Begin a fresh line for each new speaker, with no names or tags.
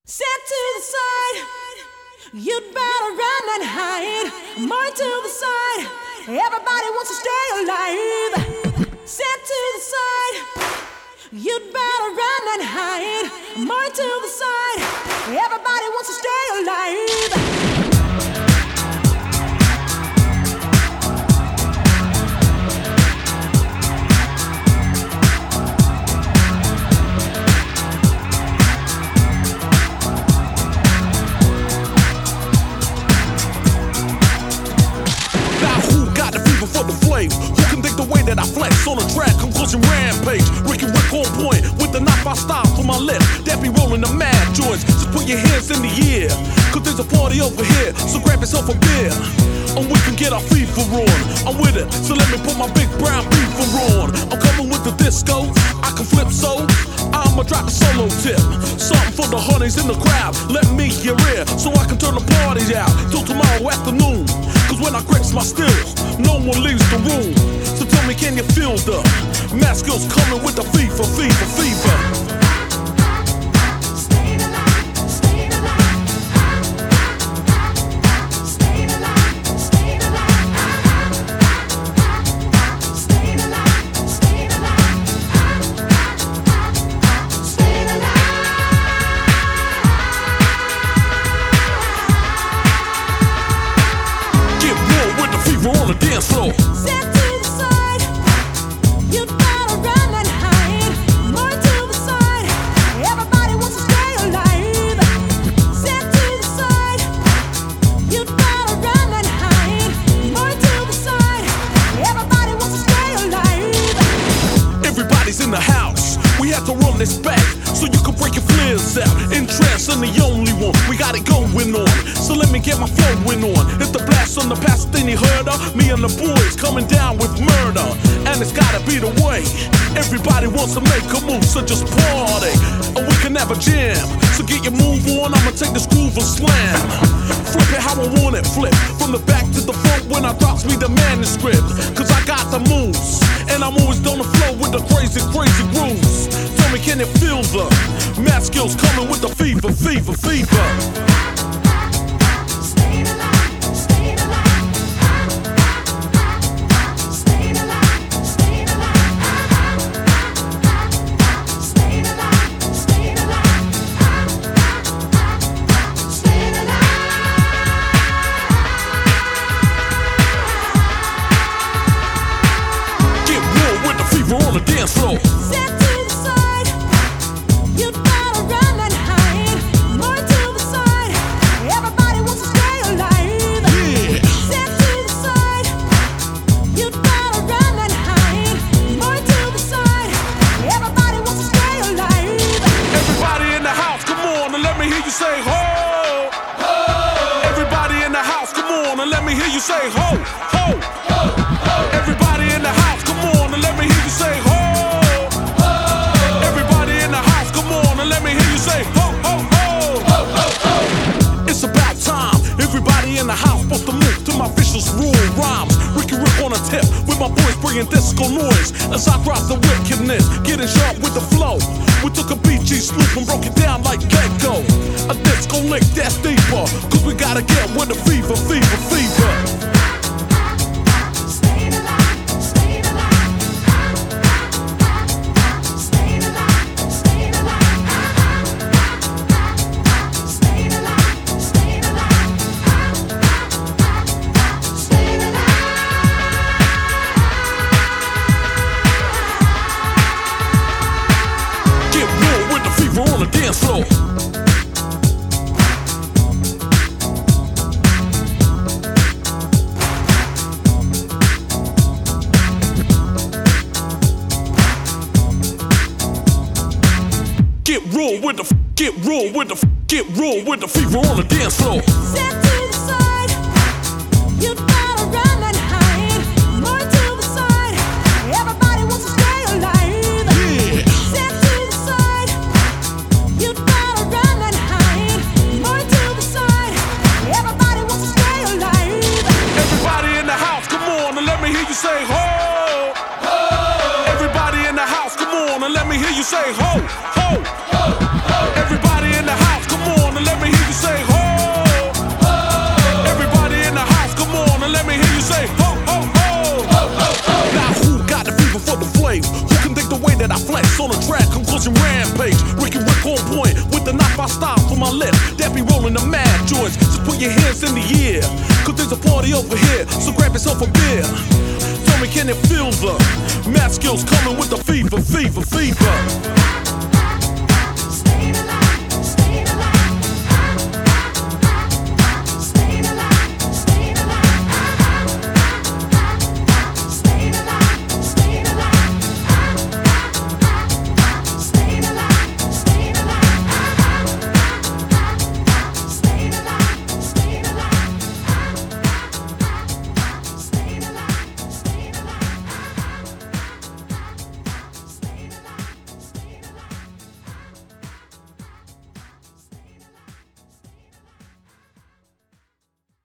Set to the side, you'd better run and hide. More to the side, everybody wants to stay alive. Set to the side, you'd better run and hide. More to the side, everybody wants to stay alive.
For the flames, who can think the way that I flex on a track? Conclusion rampage, Ricky Rick on point with the knife I style for my lip. That be rolling the mad joints. Just put your hands in the air, cause there's a party over here. So grab yourself a beer, and we can get our FIFA on. I'm with it, so let me put my big brown beaver on. I'm coming with the disco, I can flip so I'ma drop a solo tip. Something for the honeys in the crowd. Let me hear it, so I can turn the party out till tomorrow afternoon. Cause when I grips my stills, no one leaves the room. So tell me, can you feel the math skills coming with the fever? On the dance floor.
Set to the side, you'd better run and hide. More to the side, everybody wants to stay alive. Set to the side, you'd better run and hide. More to the side, everybody wants to stay alive.
Everybody's in the house, we have to run this back so you can break your flares out. Interest in the only one, we got it going on. So let me get my flowing on. Hit the blast on the past, then you heard her. Me and the boys coming down with murder, and it's gotta be the way. Everybody wants to make a move, so just party, and we can have a jam. So get your move on, I'ma take this groove and slam. Flip it how I want it, flip from the back to the front when I drops me the manuscript. Cause I got the moves, and I'm always on the flow with the crazy grooves. Tell me, can you feel the math skills coming with the fever? On the dance floor.
Set to the side, you'd better run and hide. More to the side, everybody wants to stay alive.
Yeah.
Set to the side, you'd better run and hide. More to the side, everybody wants to stay alive.
Everybody in the house, come on and let me hear you say ho. Ho. Everybody in the house, come on and let me hear you say ho. Ho. Ho. Everybody in the house, come on and let me hear you say ho. Ho. Everybody in the house, come on and let me hear you say ho, ho, ho. Ho, ho, ho. It's about time. Everybody in the house supposed to move to my vicious rule rhymes. Ricky Rick on a tip with my boys bringing disco noise as I drop the wickedness, getting sharp with the flow. We took a BG sloop and broke it down like Gecko. A disco lick that's deeper, cause we gotta get with the fever. On the dance floor. Get real with the fever on the dance floor.
Set to the side, you'd better run and hide. More to the side, everybody wants to stay alive.
Yeah.
Set to the side, you'd better run and hide. More to the side, everybody wants to stay alive.
Everybody in the house, come on and let me hear you say ho. Ho. Everybody in the house, come on and let me hear you say ho, ho. Ho. Ho. Everybody in the house, come on. my style for my left, that be rolling the mad joints. Just put your hands in the air, cause there's a party over here, so grab yourself a beer. Tell me, can it feel the math skills coming with the fever, fever, fever?